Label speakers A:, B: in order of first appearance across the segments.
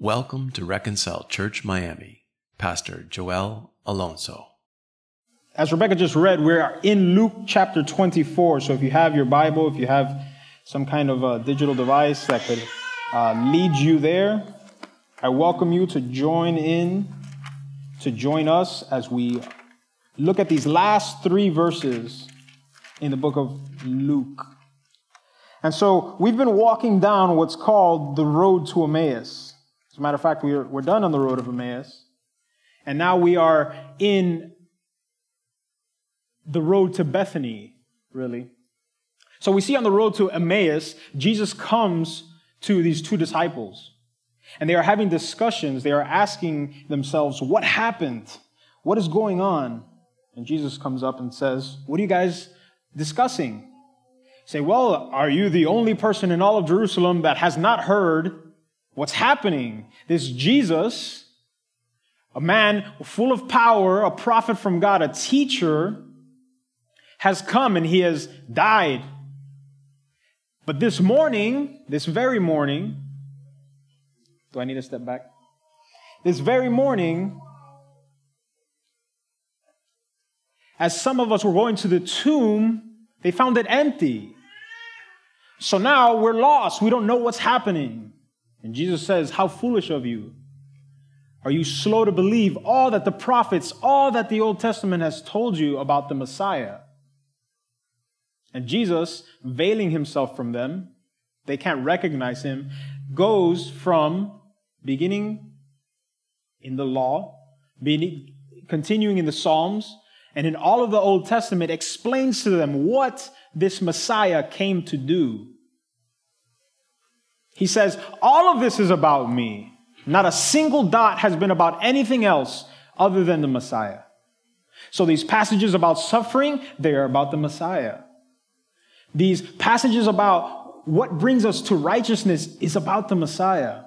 A: Welcome to Reconcile Church Miami, Pastor Joel Alonso.
B: As Rebecca just read, we're in Luke chapter 24. So if you have your Bible, if you have some kind of a digital device that could lead you there, I welcome you to join us as we look at these last three verses in the book of Luke. And so we've been walking down what's called the road to Emmaus. As a matter of fact, we're done on the road of Emmaus. And now we are in the road to Bethany, really. So we see on the road to Emmaus, Jesus comes to these two disciples. And they are having discussions. They are asking themselves, what happened? What is going on? And Jesus comes up and says, what are you guys discussing? Say, well, are you the only person in all of Jerusalem that has not heard what's happening? This Jesus, a man full of power, a prophet from God, a teacher, has come and he has died. But this very morning, do I need to step back? This very morning, as some of us were going to the tomb, they found it empty. So now we're lost. We don't know what's happening. And Jesus says, how foolish of you. Are you slow to believe all that the prophets, all that the Old Testament has told you about the Messiah? And Jesus, veiling himself from them, they can't recognize him, goes from beginning in the law, continuing in the Psalms, and in all of the Old Testament, explains to them what this Messiah came to do. He says, all of this is about me. Not a single dot has been about anything else other than the Messiah. So these passages about suffering, they are about the Messiah. These passages about what brings us to righteousness is about the Messiah.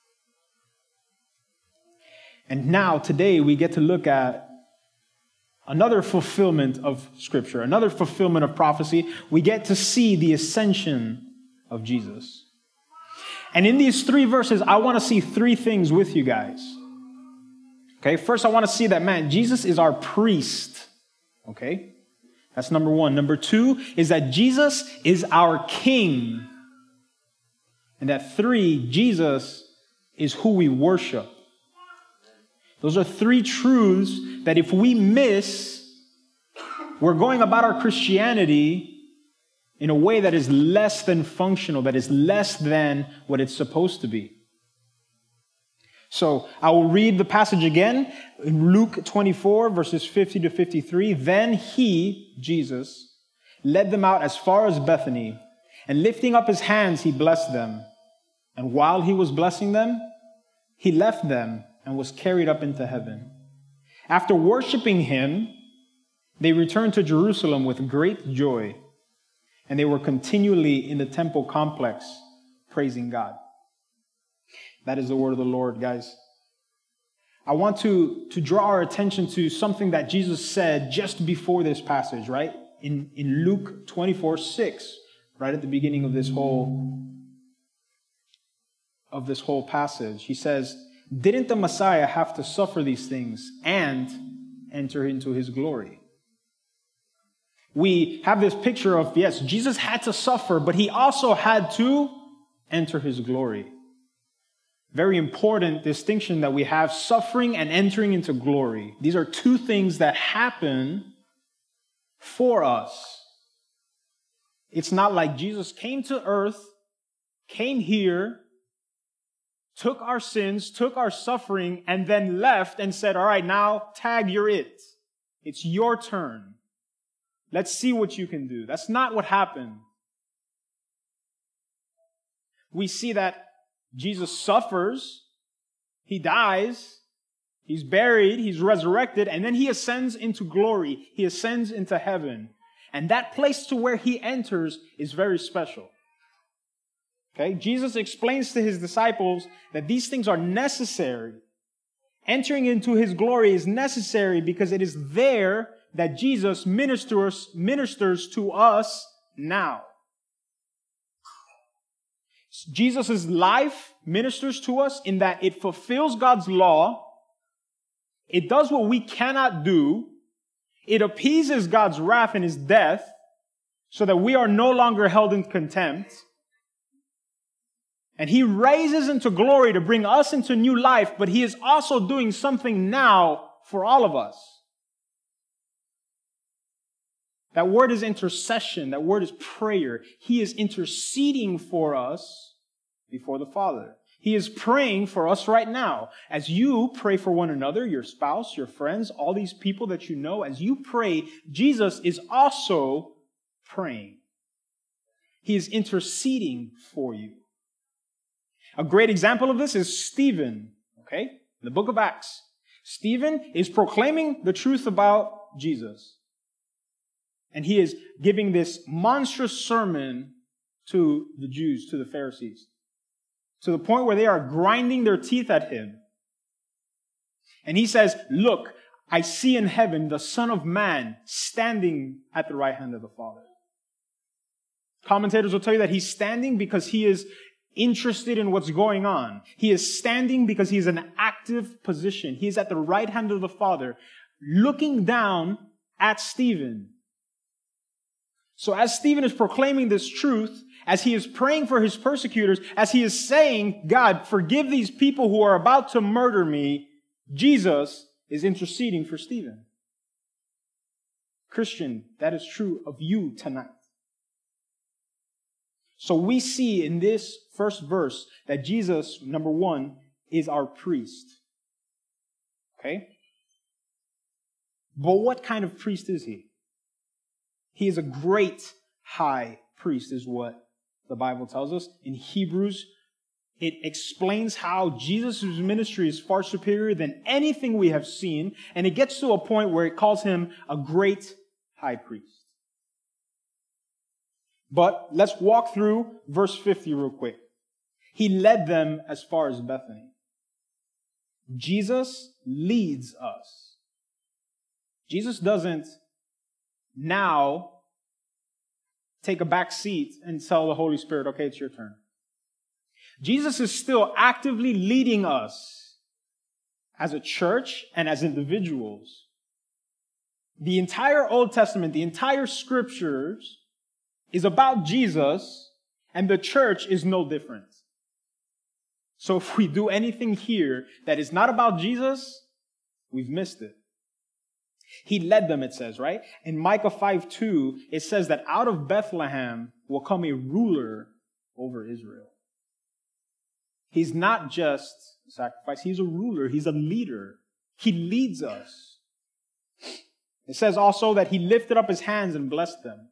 B: And now, today, we get to look at another fulfillment of Scripture, another fulfillment of prophecy. We get to see the ascension of Jesus. And in these three verses, I want to see three things with you guys. Okay, first I want to see that, Jesus is our priest. Okay, that's number one. Number two is that Jesus is our king. And that three, Jesus is who we worship. Those are three truths that if we miss, we're going about our Christianity in a way that is less than functional, that is less than what it's supposed to be. So I will read the passage again in Luke 24, verses 50 to 53. Then he, Jesus, led them out as far as Bethany, and lifting up his hands, he blessed them. And while he was blessing them, he left them and was carried up into heaven. After worshiping him, they returned to Jerusalem with great joy. And they were continually in the temple complex praising God. That is the word of the Lord, guys. I want to draw our attention to something that Jesus said just before this passage, right? In Luke 24:6, right at the beginning of this whole passage. He says, didn't the Messiah have to suffer these things and enter into his glory? We have this picture of, yes, Jesus had to suffer, but he also had to enter his glory. Very important distinction that we have, suffering and entering into glory. These are two things that happen for us. It's not like Jesus came to earth, came here, took our sins, took our suffering, and then left and said, all right, now tag, you're it. It's your turn. Let's see what you can do. That's not what happened. We see that Jesus suffers, he dies, he's buried, he's resurrected, and then he ascends into glory. He ascends into heaven. And that place to where he enters is very special. Okay? Jesus explains to his disciples that these things are necessary. Entering into his glory is necessary because it is there that Jesus ministers to us now. Jesus' life ministers to us in that it fulfills God's law. It does what we cannot do. It appeases God's wrath and his death so that we are no longer held in contempt. And he raises into glory to bring us into new life, but he is also doing something now for all of us. That word is intercession. That word is prayer. He is interceding for us before the Father. He is praying for us right now. As you pray for one another, your spouse, your friends, all these people that you know, as you pray, Jesus is also praying. He is interceding for you. A great example of this is Stephen, okay? In the book of Acts. Stephen is proclaiming the truth about Jesus. And he is giving this monstrous sermon to the Jews, to the Pharisees, to the point where they are grinding their teeth at him. And he says, "Look, I see in heaven the Son of Man standing at the right hand of the Father." Commentators will tell you that he's standing because he is interested in what's going on. He is standing because he is in an active position. He is at the right hand of the Father, looking down at Stephen. So as Stephen is proclaiming this truth, as he is praying for his persecutors, as he is saying, "God, forgive these people who are about to murder me," Jesus is interceding for Stephen. Christian, that is true of you tonight. So we see in this first verse that Jesus, number one, is our priest. Okay? But what kind of priest is he? He is a great high priest, is what the Bible tells us. In Hebrews, it explains how Jesus' ministry is far superior than anything we have seen, and it gets to a point where it calls him a great high priest. But let's walk through verse 50 real quick. He led them as far as Bethany. Jesus leads us. Jesus doesn't now take a back seat and tell the Holy Spirit, "Okay, it's your turn." Jesus is still actively leading us as a church and as individuals. The entire Old Testament, the entire scriptures is about Jesus, and the church is no different. So if we do anything here that is not about Jesus, we've missed it. He led them, it says, right? In Micah 5:2, it says that out of Bethlehem will come a ruler over Israel. He's not just a sacrifice, he's a ruler, he's a leader. He leads us. It says also that he lifted up his hands and blessed them.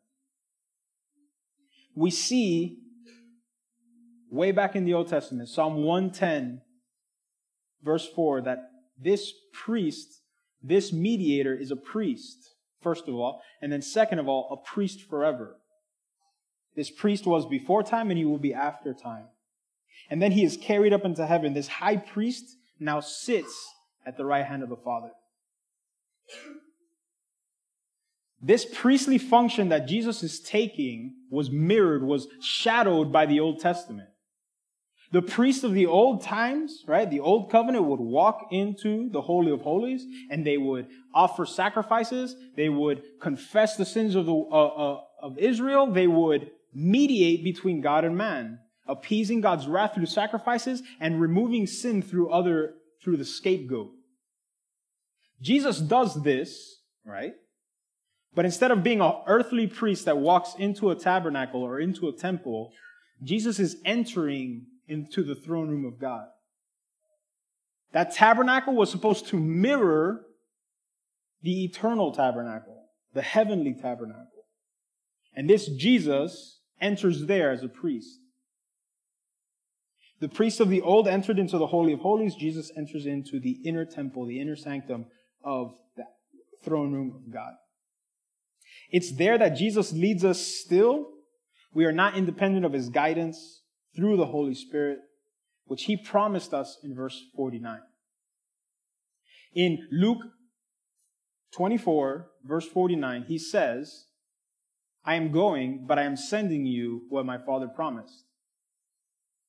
B: We see way back in the Old Testament, Psalm 110, verse 4, that this priest, this mediator is a priest, first of all, and then second of all, a priest forever. This priest was before time and he will be after time. And then he is carried up into heaven. This high priest now sits at the right hand of the Father. This priestly function that Jesus is taking was mirrored, was shadowed by the Old Testament. The priests of the old times, right, the old covenant would walk into the Holy of Holies and they would offer sacrifices. They would confess the sins of Israel. They would mediate between God and man, appeasing God's wrath through sacrifices and removing sin through the scapegoat. Jesus does this, right? But instead of being an earthly priest that walks into a tabernacle or into a temple, Jesus is entering into the throne room of God. That tabernacle was supposed to mirror the eternal tabernacle, the heavenly tabernacle. And this Jesus enters there as a priest. The priests of the old entered into the Holy of Holies. Jesus enters into the inner temple, the inner sanctum of the throne room of God. It's there that Jesus leads us still. We are not independent of his guidance through the Holy Spirit, which he promised us in verse 49. In Luke 24, verse 49, he says, "I am going, but I am sending you what my Father promised."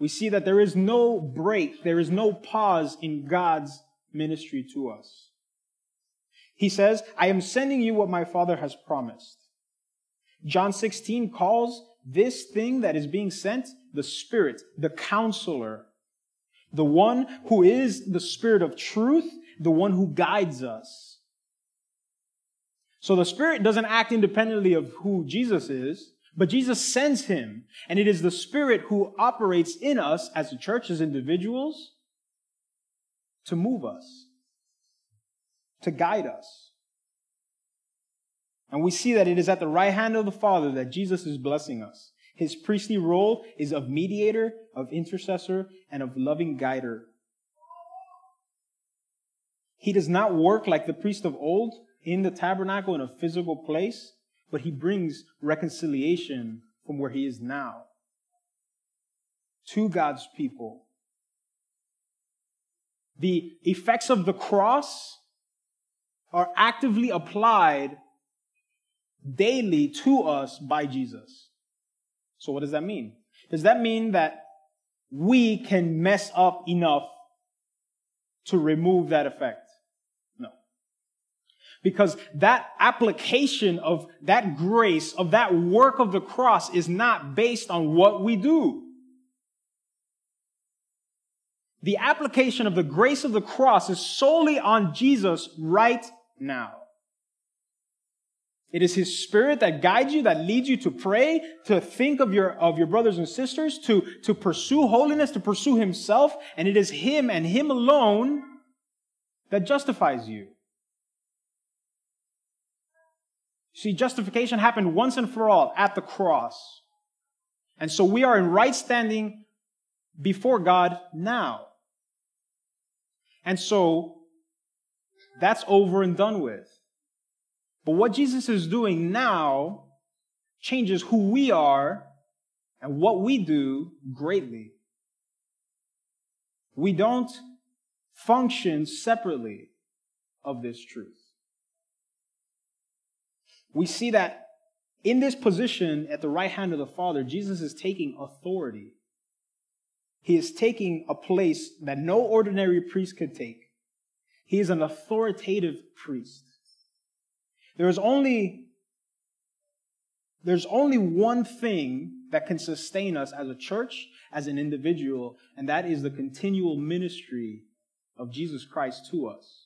B: we see that there is no break, there is no pause in God's ministry to us. He says, I am sending you what my Father has promised. John 16 calls this thing that is being sent the Spirit, the Counselor, the one who is the Spirit of truth, the one who guides us. So the Spirit doesn't act independently of who Jesus is, but Jesus sends him. And it is the Spirit who operates in us as a church, as individuals, to move us, to guide us. And we see that it is at the right hand of the Father that Jesus is blessing us. His priestly role is of mediator, of intercessor, and of loving guider. He does not work like the priest of old in the tabernacle in a physical place, but he brings reconciliation from where he is now to God's people. The effects of the cross are actively applied daily to us by Jesus. So what does that mean? Does that mean that we can mess up enough to remove that effect? No. Because that application of that grace, of that work of the cross is not based on what we do. The application of the grace of the cross is solely on Jesus right now. It is His Spirit that guides you, that leads you to pray, to think of your brothers and sisters, to pursue holiness, to pursue Himself. And it is Him and Him alone that justifies you. See, justification happened once and for all at the cross. And so we are in right standing before God now. And so that's over and done with. But what Jesus is doing now changes who we are and what we do greatly. We don't function separately of this truth. We see that in this position at the right hand of the Father, Jesus is taking authority. He is taking a place that no ordinary priest could take. He is an authoritative priest. There's only one thing that can sustain us as a church, as an individual, and that is the continual ministry of Jesus Christ to us.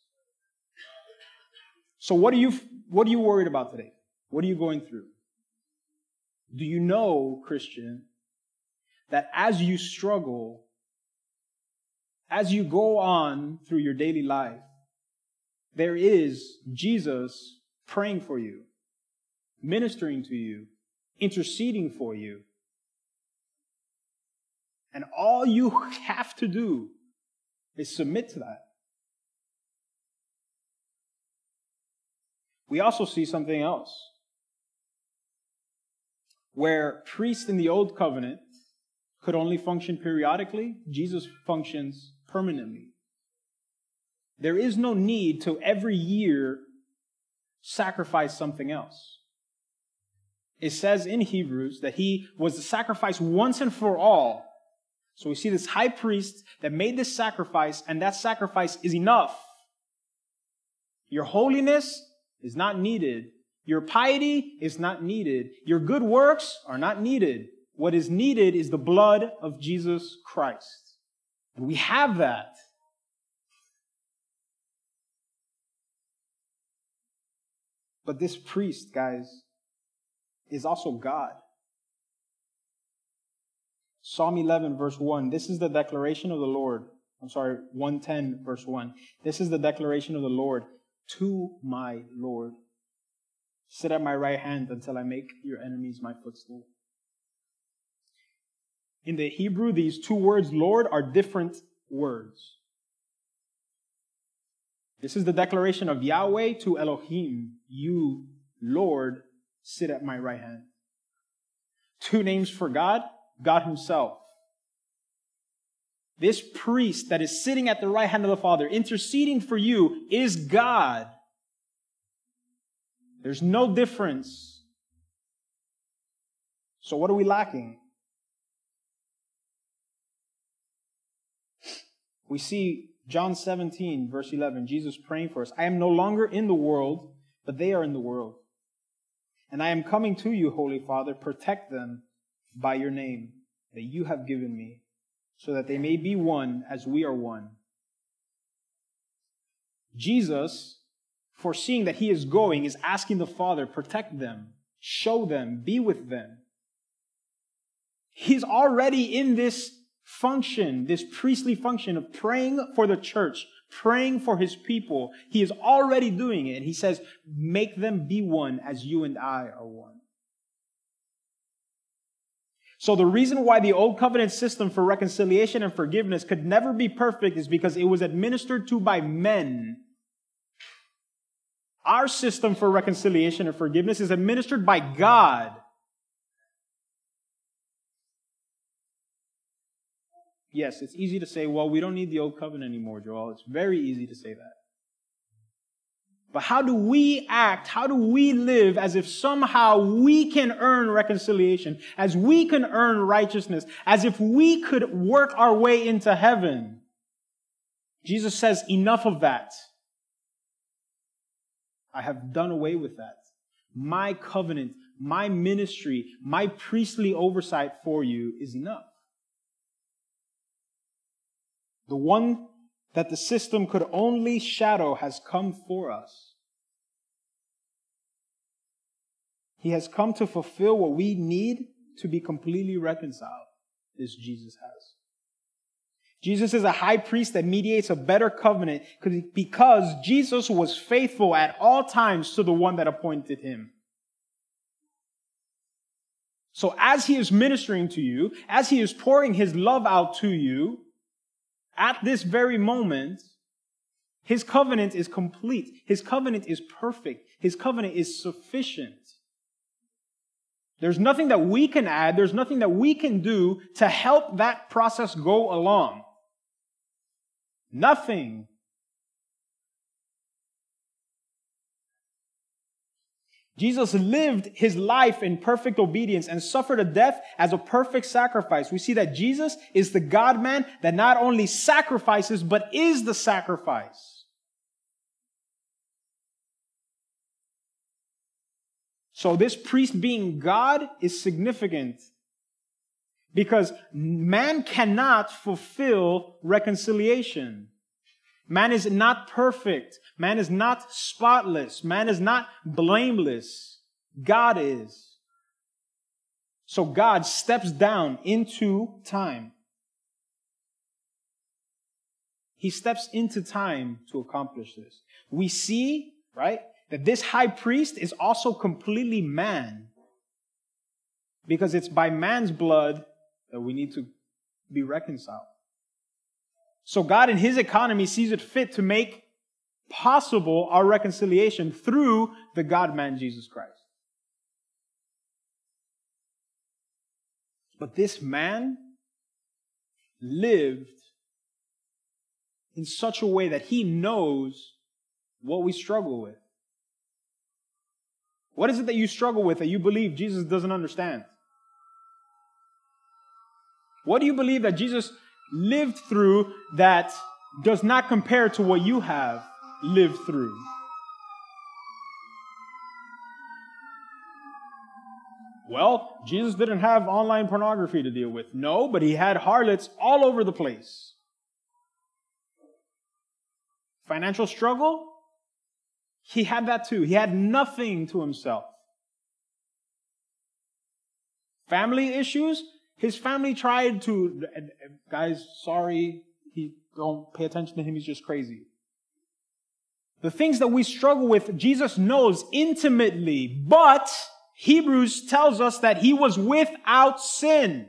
B: So what are you worried about today? What are you going through? Do you know, Christian, that as you struggle, as you go on through your daily life, there is Jesus praying for you, ministering to you, interceding for you. And all you have to do is submit to that. We also see something else. Where priests in the Old Covenant could only function periodically, Jesus functions permanently. There is no need to every year sacrifice something else. It says in Hebrews that He was the sacrifice once and for all. So we see this high priest that made this sacrifice, and that sacrifice is enough. Your holiness is not needed. Your piety is not needed. Your good works are not needed. What is needed is the blood of Jesus Christ. And we have that. But this priest, guys, is also God. Psalm 11, verse 1. This is the declaration of the Lord. 110, verse 1. This is the declaration of the Lord to my Lord. Sit at my right hand until I make your enemies my footstool. In the Hebrew, these two words, Lord, are different words. This is the declaration of Yahweh to Elohim. You, Lord, sit at my right hand. Two names for God, God Himself. This priest that is sitting at the right hand of the Father, interceding for you, is God. There's no difference. So what are we lacking? We see John 17, verse 11, Jesus praying for us. I am no longer in the world, but they are in the world. And I am coming to you, Holy Father, protect them by your name that you have given me, so that they may be one as we are one. Jesus, foreseeing that he is going, is asking the Father, protect them, show them, be with them. He's already in this function, this priestly function of praying for the church, praying for his people. He is already doing it. He says, make them be one as you and I are one. So the reason why the Old Covenant system for reconciliation and forgiveness could never be perfect is because it was administered to by men. Our system for reconciliation and forgiveness is administered by God. Yes, it's easy to say, well, we don't need the Old Covenant anymore, Joel. It's very easy to say that. But how do we act? How do we live as if somehow we can earn reconciliation, as we can earn righteousness, as if we could work our way into heaven? Jesus says, enough of that. I have done away with that. My covenant, my ministry, my priestly oversight for you is enough. The one that the system could only shadow has come for us. He has come to fulfill what we need to be completely reconciled. This Jesus has. Jesus is a high priest that mediates a better covenant because Jesus was faithful at all times to the one that appointed him. So as he is ministering to you, as he is pouring his love out to you, at this very moment, his covenant is complete. His covenant is perfect. His covenant is sufficient. There's nothing that we can add. There's nothing that we can do to help that process go along. Nothing. Jesus lived his life in perfect obedience and suffered a death as a perfect sacrifice. We see that Jesus is the God-man that not only sacrifices, but is the sacrifice. So this priest being God is significant because man cannot fulfill reconciliation. Man is not perfect. Man is not spotless. Man is not blameless. God is. So God steps down into time. He steps into time to accomplish this. We see, right, that this high priest is also completely man. Because it's by man's blood that we need to be reconciled. So God in his economy sees it fit to make possible our reconciliation through the God-man Jesus Christ. But this man lived in such a way that he knows what we struggle with. What is it that you struggle with that you believe Jesus doesn't understand? What do you believe that Jesus lived through that does not compare to what you have lived through? Well, Jesus didn't have online pornography to deal with. No, but he had harlots all over the place. Financial struggle? He had that too. He had nothing to himself. Family issues? His family tried to, guys, sorry, don't pay attention to him, he's just crazy. The things that we struggle with, Jesus knows intimately, but Hebrews tells us that he was without sin.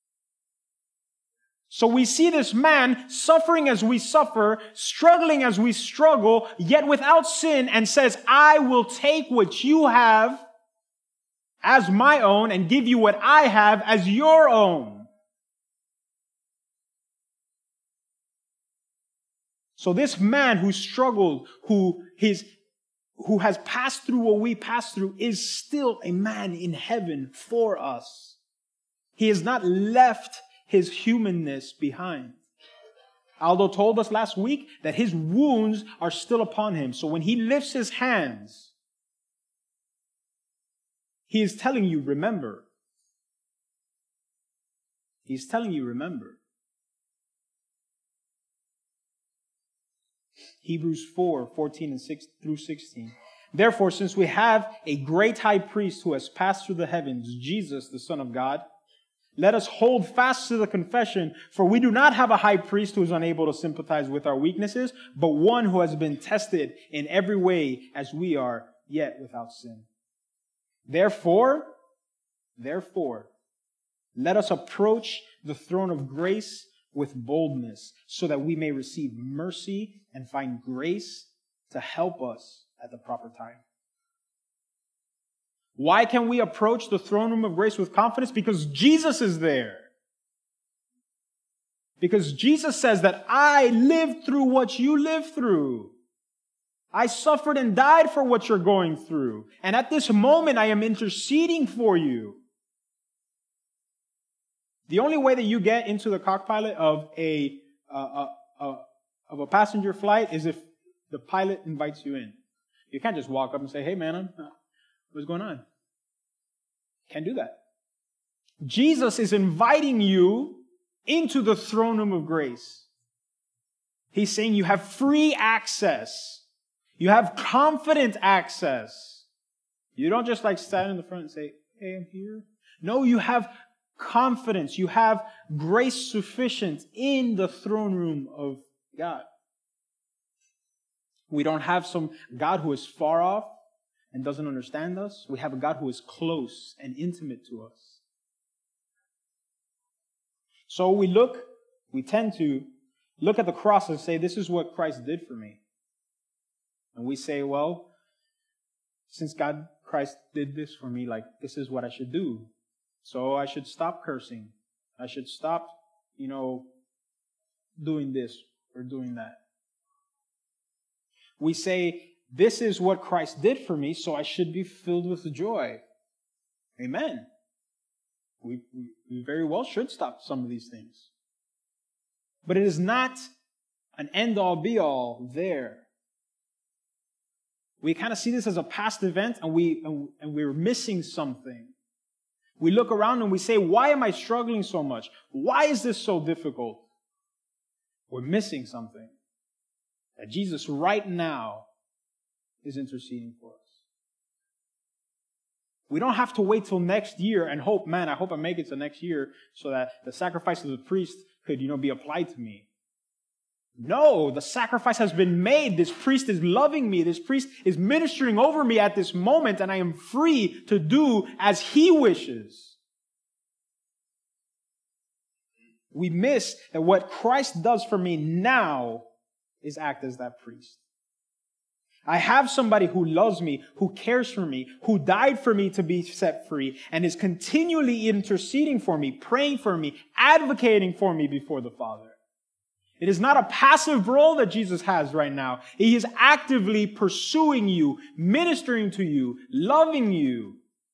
B: So we see this man suffering as we suffer, struggling as we struggle, yet without sin, and says, I will take what you have as my own and give you what I have as your own. So this man who struggled, who has passed through what we passed through, is still a man in heaven for us. He has not left his humanness behind. Aldo told us last week that his wounds are still upon him. So when he lifts his hands, he is telling you, remember. He's telling you, remember. Hebrews 4:14 and 6 through 16. Therefore, since we have a great high priest who has passed through the heavens, Jesus, the Son of God, let us hold fast to the confession, for we do not have a high priest who is unable to sympathize with our weaknesses, but one who has been tested in every way as we are, yet without sin. Therefore, let us approach the throne of grace with boldness, so that we may receive mercy and find grace to help us at the proper time. Why can we approach the throne room of grace with confidence? Because Jesus is there. Because Jesus says that I lived through what you lived through. I suffered and died for what you're going through. And at this moment, I am interceding for you. The only way that you get into the cockpit of a passenger flight is if the pilot invites you in. You can't just walk up and say, hey man, what's going on? Can't do that. Jesus is inviting you into the throne room of grace. He's saying you have free access. You have confident access. You don't just like stand in the front and say, hey, I'm here. No, you have confidence. You have grace sufficient in the throne room of God. We don't have some God who is far off and doesn't understand us. We have a God who is close and intimate to us. So we tend to look at the cross and say, this is what Christ did for me. And we say, well, since Christ did this for me, like, this is what I should do. So I should stop cursing. I should stop, doing this or doing that. We say, this is what Christ did for me, so I should be filled with joy. Amen. We very well should stop some of these things. But it is not an end-all, be-all there. We kind of see this as a past event, and we're missing something. We look around and we say, why am I struggling so much? Why is this so difficult? We're missing something. That Jesus right now is interceding for us. We don't have to wait till next year and hope, I hope I make it to next year so that the sacrifice of the priest could, be applied to me. No, the sacrifice has been made. This priest is loving me. This priest is ministering over me at this moment, and I am free to do as he wishes. We miss that what Christ does for me now is act as that priest. I have somebody who loves me, who cares for me, who died for me to be set free, and is continually interceding for me, praying for me, advocating for me before the Father. It is not a passive role that Jesus has right now. He is actively pursuing you, ministering to you, loving you.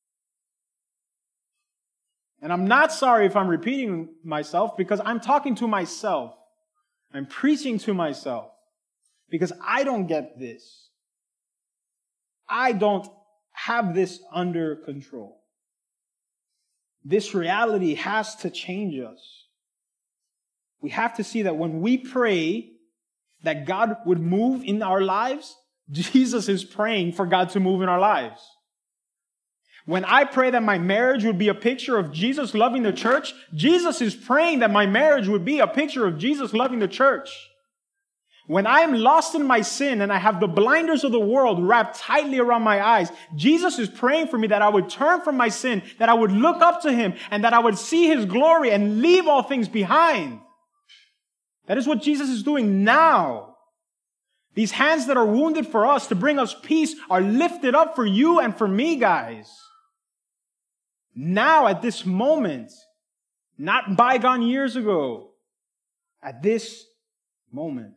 B: And I'm not sorry if I'm repeating myself, because I'm talking to myself. I'm preaching to myself. Because I don't get this. I don't have this under control. This reality has to change us. We have to see that when we pray that God would move in our lives, Jesus is praying for God to move in our lives. When I pray that my marriage would be a picture of Jesus loving the church, Jesus is praying that my marriage would be a picture of Jesus loving the church. When I am lost in my sin and I have the blinders of the world wrapped tightly around my eyes, Jesus is praying for me that I would turn from my sin, that I would look up to Him, and that I would see His glory and leave all things behind. That is what Jesus is doing now. These hands that are wounded for us to bring us peace are lifted up for you and for me, guys. Now, at this moment, not bygone years ago, at this moment.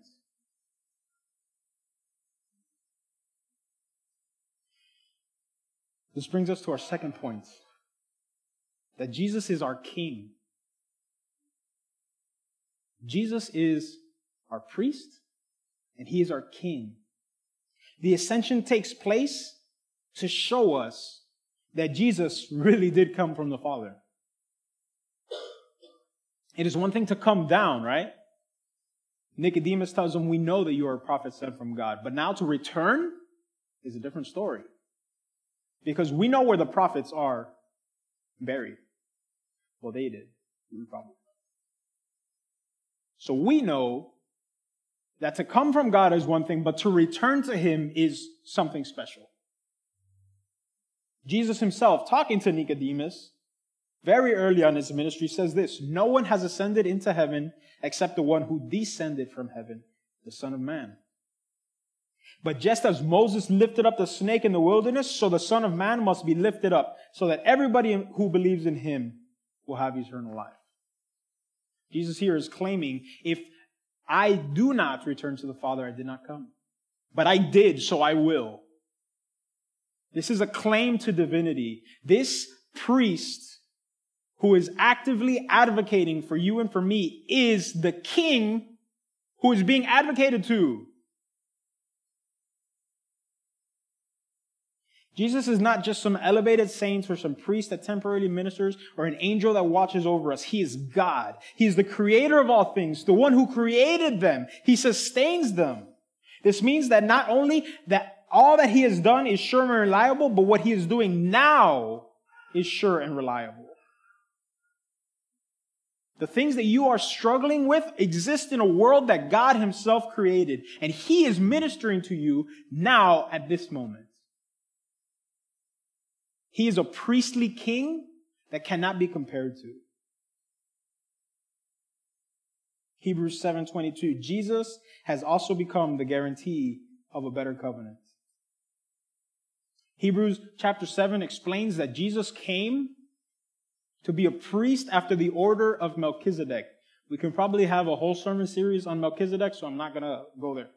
B: This brings us to our second point, that Jesus is our King. Jesus is our priest, and he is our king. The ascension takes place to show us that Jesus really did come from the Father. It is one thing to come down, right? Nicodemus tells him, we know that you are a prophet sent from God. But now to return is a different story. Because we know where the prophets are buried. Well, they did. We probably. So we know that to come from God is one thing, but to return to him is something special. Jesus himself, talking to Nicodemus, very early on in his ministry, says this: no one has ascended into heaven except the one who descended from heaven, the Son of Man. But just as Moses lifted up the snake in the wilderness, so the Son of Man must be lifted up, so that everybody who believes in him will have eternal life. Jesus here is claiming, if I do not return to the Father, I did not come. But I did, so I will. This is a claim to divinity. This priest who is actively advocating for you and for me is the king who is being advocated to. Jesus is not just some elevated saint or some priest that temporarily ministers or an angel that watches over us. He is God. He is the creator of all things, the one who created them. He sustains them. This means that not only that all that he has done is sure and reliable, but what he is doing now is sure and reliable. The things that you are struggling with exist in a world that God himself created, and he is ministering to you now at this moment. He is a priestly king that cannot be compared to. Hebrews 7:22, Jesus has also become the guarantee of a better covenant. Hebrews chapter 7 explains that Jesus came to be a priest after the order of Melchizedek. We can probably have a whole sermon series on Melchizedek, so I'm not going to go there.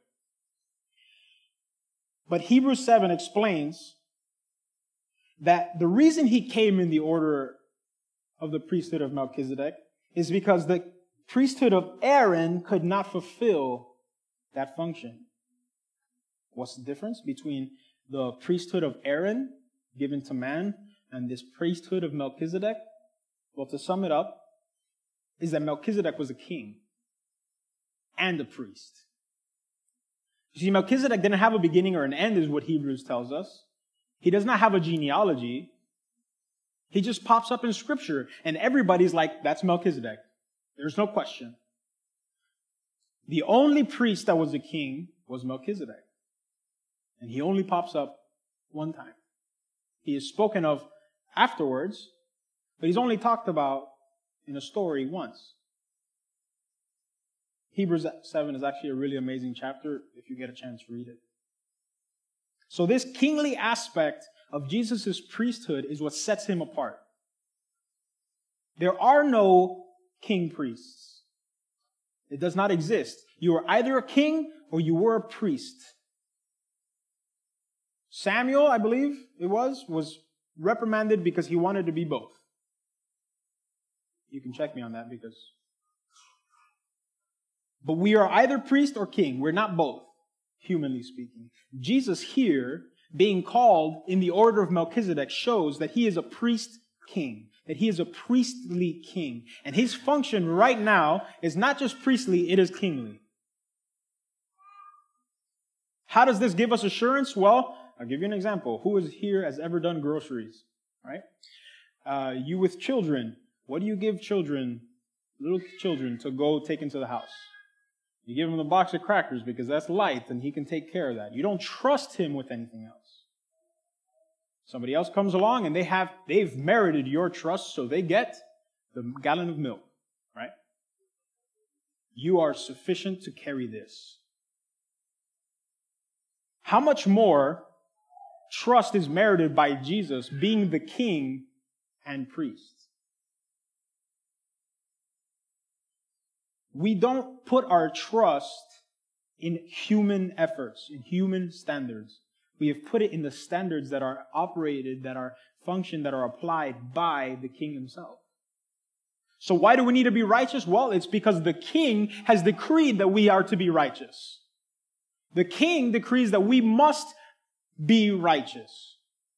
B: But Hebrews 7 explains that the reason he came in the order of the priesthood of Melchizedek is because the priesthood of Aaron could not fulfill that function. What's the difference between the priesthood of Aaron given to man and this priesthood of Melchizedek? Well, to sum it up, is that Melchizedek was a king and a priest. You see, Melchizedek didn't have a beginning or an end, is what Hebrews tells us. He does not have a genealogy. He just pops up in Scripture, and everybody's like, that's Melchizedek. There's no question. The only priest that was a king was Melchizedek. And he only pops up one time. He is spoken of afterwards, but he's only talked about in a story once. Hebrews 7 is actually a really amazing chapter if you get a chance to read it. So this kingly aspect of Jesus' priesthood is what sets him apart. There are no king priests. It does not exist. You are either a king or you were a priest. Samuel, I believe it was reprimanded because he wanted to be both. You can check me on that but we are either priest or king. We're not both, humanly speaking. Jesus here, being called in the order of Melchizedek, shows that he is a priest king, that he is a priestly king. And his function right now is not just priestly, it is kingly. How does this give us assurance? Well, I'll give you an example. Who is here has ever done groceries, right? You with children, what do you give children, little children, to go take into the house? You give him a box of crackers because that's light and he can take care of that. You don't trust him with anything else. Somebody else comes along and they've merited your trust, so they get the gallon of milk, right? You are sufficient to carry this. How much more trust is merited by Jesus being the king and priest? We don't put our trust in human efforts, in human standards. We have put it in the standards that are operated, that are functioned, that are applied by the King himself. So why do we need to be righteous? Well, it's because the king has decreed that we are to be righteous. The king decrees that we must be righteous.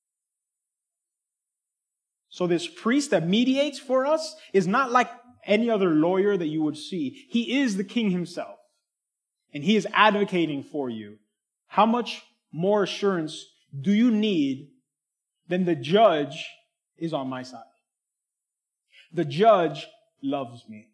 B: So this priest that mediates for us is not like any other lawyer that you would see. He is the king himself. And he is advocating for you. How much more assurance do you need than the judge is on my side? The judge loves me.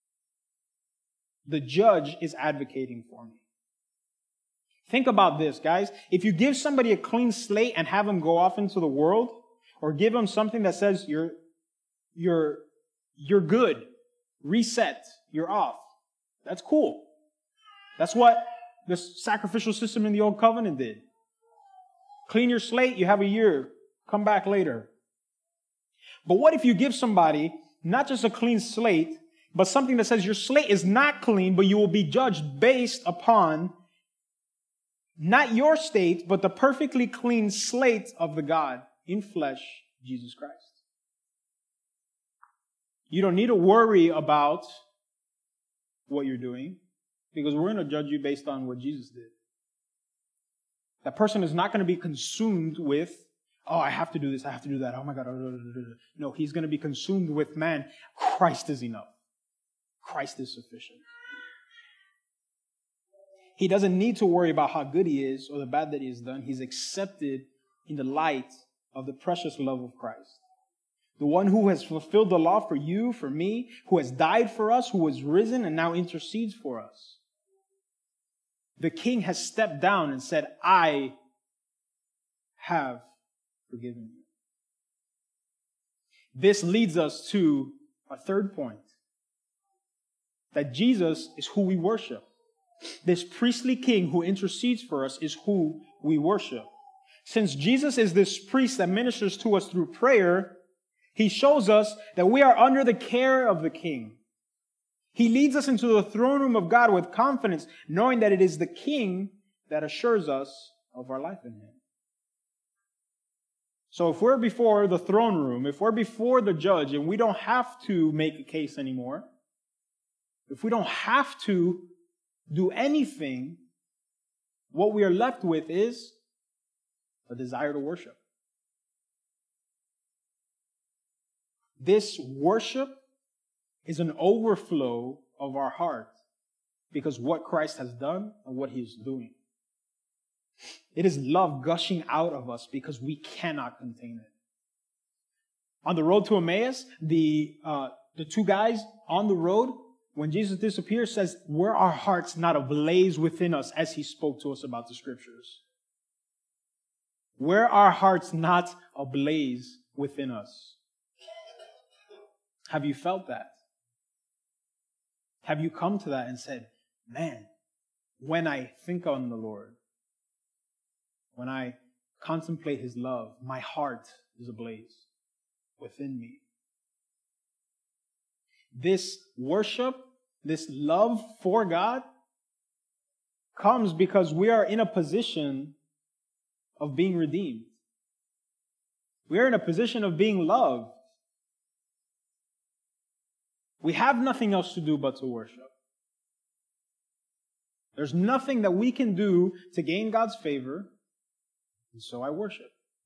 B: The judge is advocating for me. Think about this, guys. If you give somebody a clean slate and have them go off into the world, or give them something that says you're good, reset, you're off, that's cool. That's what the sacrificial system in the Old Covenant did. Clean your slate, you have a year, come back later. But what if you give somebody not just a clean slate, but something that says your slate is not clean, but you will be judged based upon not your state, but the perfectly clean slate of the God in flesh, Jesus Christ. You don't need to worry about what you're doing, because we're going to judge you based on what Jesus did. That person is not going to be consumed with, oh, I have to do this, I have to do that, oh my God. No, he's going to be consumed with, man, Christ is enough. Christ is sufficient. He doesn't need to worry about how good he is or the bad that he has done. He's accepted in the light of the precious love of Christ. The one who has fulfilled the law for you, for me, who has died for us, who was risen and now intercedes for us. The king has stepped down and said, I have forgiven you. This leads us to a third point. That Jesus is who we worship. This priestly king who intercedes for us is who we worship. Since Jesus is this priest that ministers to us through prayer, he shows us that we are under the care of the king. He leads us into the throne room of God with confidence, knowing that it is the king that assures us of our life in him. So if we're before the throne room, if we're before the judge and we don't have to make a case anymore, if we don't have to do anything, what we are left with is a desire to worship. This worship is an overflow of our heart because what Christ has done and what he is doing. It is love gushing out of us because we cannot contain it. On the road to Emmaus, the two guys on the road, when Jesus disappears, says, were our hearts not ablaze within us as he spoke to us about the scriptures? Were our hearts not ablaze within us? Have you felt that? Have you come to that and said, man, when I think on the Lord, when I contemplate his love, my heart is ablaze within me. This worship, this love for God comes because we are in a position of being redeemed. We are in a position of being loved. We have nothing else to do but to worship. There's nothing that we can do to gain God's favor, and so I worship.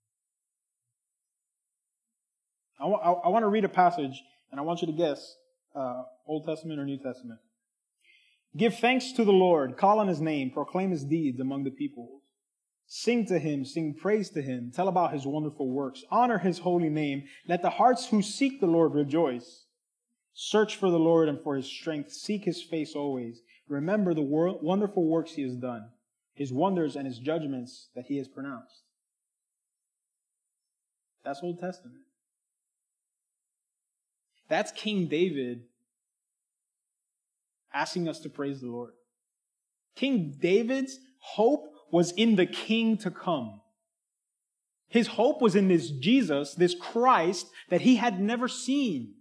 B: I want to read a passage, and I want you to guess, Old Testament or New Testament. Give thanks to the Lord, call on his name, proclaim his deeds among the peoples. Sing to him, sing praise to him, tell about his wonderful works, honor his holy name. Let the hearts who seek the Lord rejoice. Search for the Lord and for his strength, seek his face always. Remember the wonderful works he has done, his wonders and his judgments that he has pronounced. That's Old Testament. That's King David asking us to praise the Lord. King David's hope was in the king to come. His hope was in this Jesus, this Christ that he had never seen.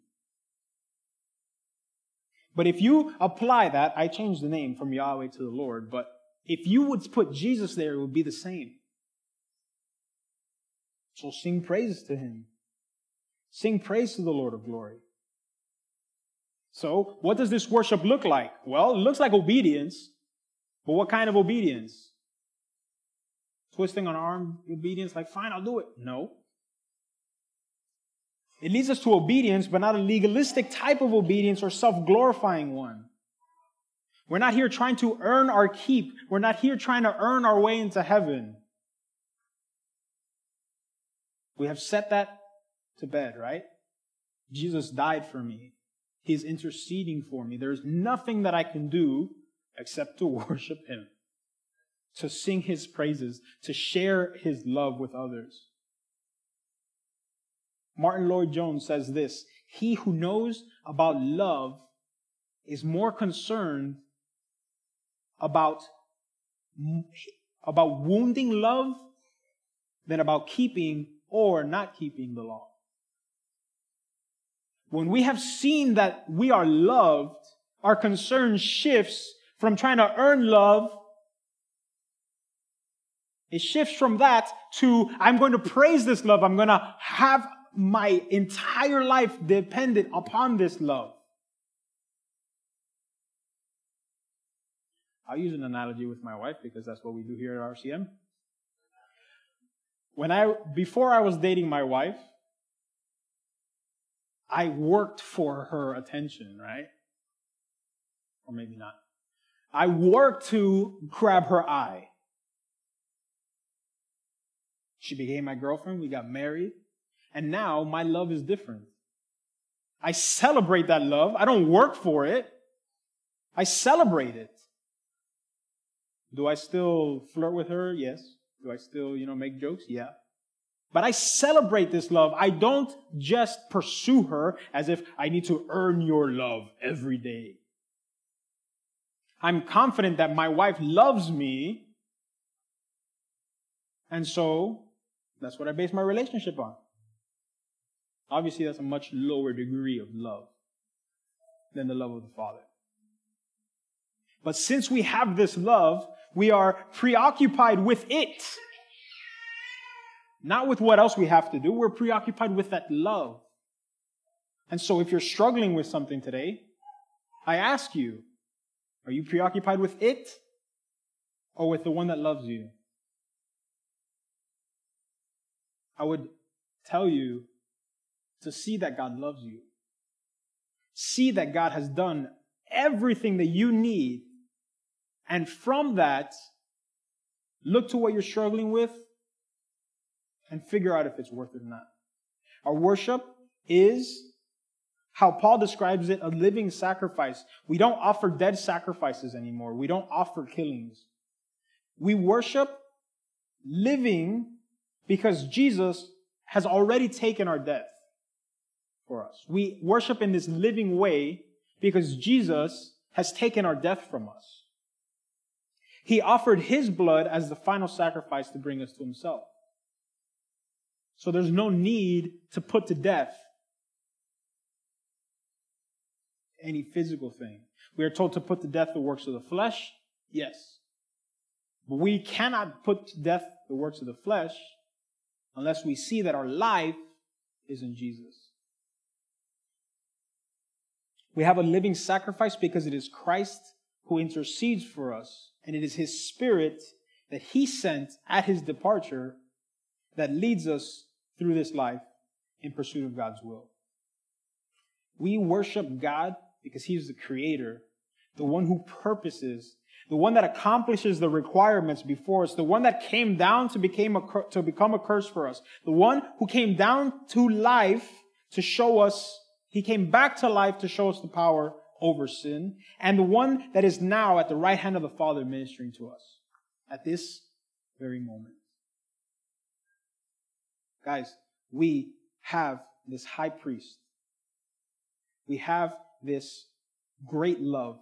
B: But if you apply that, I changed the name from Yahweh to the Lord, but if you would put Jesus there, it would be the same. So sing praises to him. Sing praise to the Lord of glory. So, what does this worship look like? Well, it looks like obedience, but what kind of obedience? Twisting an arm obedience, like, fine, I'll do it. No. It leads us to obedience, but not a legalistic type of obedience or self-glorifying one. We're not here trying to earn our keep. We're not here trying to earn our way into heaven. We have set that to bed, right? Jesus died for me. He's interceding for me. There's nothing that I can do except to worship Him, to sing His praises, to share His love with others. Martin Lloyd-Jones says this: he who knows about love is more concerned about wounding love than about keeping or not keeping the law. When we have seen that we are loved, our concern shifts from trying to earn love. It shifts from that to, I'm going to praise this love. I'm going to have my entire life dependent upon this love. I'll use an analogy with my wife because that's what we do here at RCM. Before I was dating my wife, I worked for her attention, right? Or maybe not. I worked to grab her eye. She became my girlfriend. We got married. And now my love is different. I celebrate that love. I don't work for it. I celebrate it. Do I still flirt with her? Yes. Do I still, make jokes? Yeah. But I celebrate this love. I don't just pursue her as if I need to earn your love every day. I'm confident that my wife loves me. And so that's what I base my relationship on. Obviously, that's a much lower degree of love than the love of the Father. But since we have this love, we are preoccupied with it. Not with what else we have to do. We're preoccupied with that love. And so if you're struggling with something today, I ask you, are you preoccupied with it or with the one that loves you? I would tell you to see that God loves you. See that God has done everything that you need. And from that, look to what you're struggling with and figure out if it's worth it or not. Our worship is, how Paul describes it, a living sacrifice. We don't offer dead sacrifices anymore. We don't offer killings. We worship living because Jesus has already taken our death for us. We worship in this living way because Jesus has taken our death from us. He offered His blood as the final sacrifice to bring us to Himself. So there's no need to put to death any physical thing. We are told to put to death the works of the flesh, yes. But we cannot put to death the works of the flesh unless we see that our life is in Jesus. We have a living sacrifice because it is Christ who intercedes for us, and it is His Spirit that He sent at His departure that leads us through this life in pursuit of God's will. We worship God because He is the Creator, the one who purposes, the one that accomplishes the requirements before us, the one that came down to become a curse for us, the one who came down to life to show us, He came back to life to show us the power over sin, and the one that is now at the right hand of the Father ministering to us at this very moment. Guys, we have this high priest. We have this great love.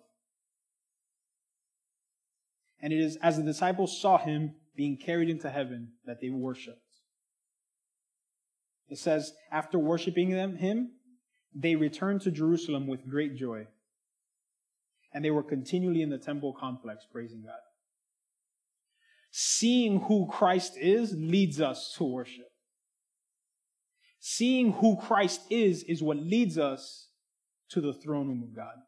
B: And it is as the disciples saw Him being carried into heaven that they worshiped. It says, after worshiping Him, they returned to Jerusalem with great joy. And they were continually in the temple complex praising God. Seeing who Christ is leads us to worship. Seeing who Christ is what leads us to the throne room of God.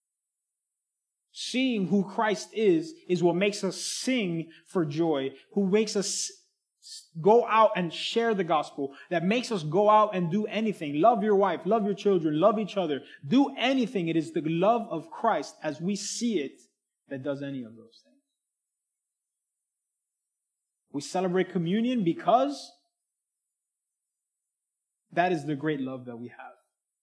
B: Seeing who Christ is what makes us sing for joy, who makes us go out and share the gospel, that makes us go out and do anything. Love your wife, love your children, love each other. Do anything. It is the love of Christ as we see it that does any of those things. We celebrate communion because that is the great love that we have.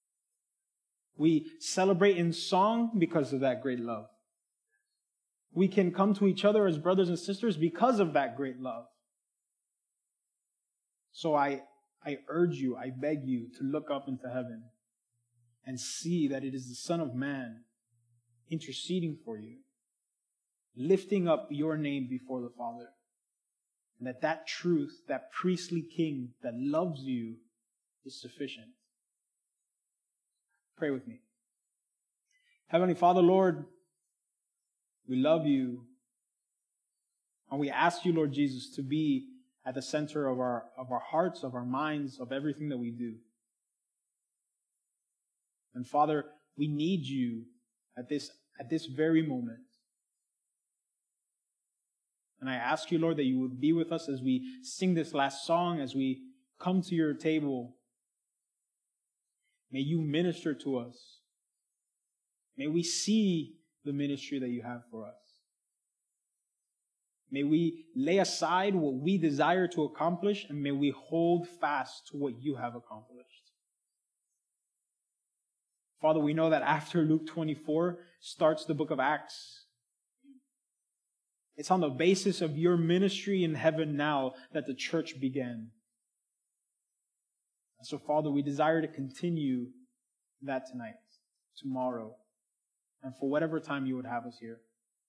B: We celebrate in song because of that great love. We can come to each other as brothers and sisters because of that great love. So I urge you, I beg you to look up into heaven and see that it is the Son of Man interceding for you, lifting up your name before the Father. And that truth, that priestly King that loves you is sufficient. Pray with me. Heavenly Father, Lord, we love you. And we ask you, Lord Jesus, to be at the center of our hearts, of our minds, of everything that we do. And Father, we need you at this very moment. And I ask you, Lord, that you would be with us as we sing this last song, as we come to your table. May you minister to us. May we see the ministry that you have for us. May we lay aside what we desire to accomplish, and may we hold fast to what you have accomplished. Father, we know that after Luke 24 starts the book of Acts. It's on the basis of your ministry in heaven now that the church began. And so, Father, we desire to continue that tonight, tomorrow, and for whatever time you would have us here.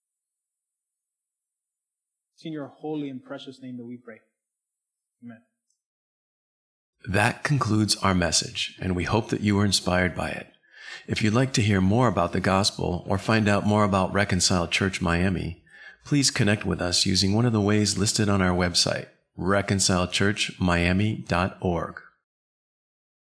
B: It's in your holy and precious name that we pray. Amen.
A: That concludes our message, and we hope that you were inspired by it. If you'd like to hear more about the gospel or find out more about Reconcile Church Miami, please connect with us using one of the ways listed on our website, reconcilechurchmiami.org.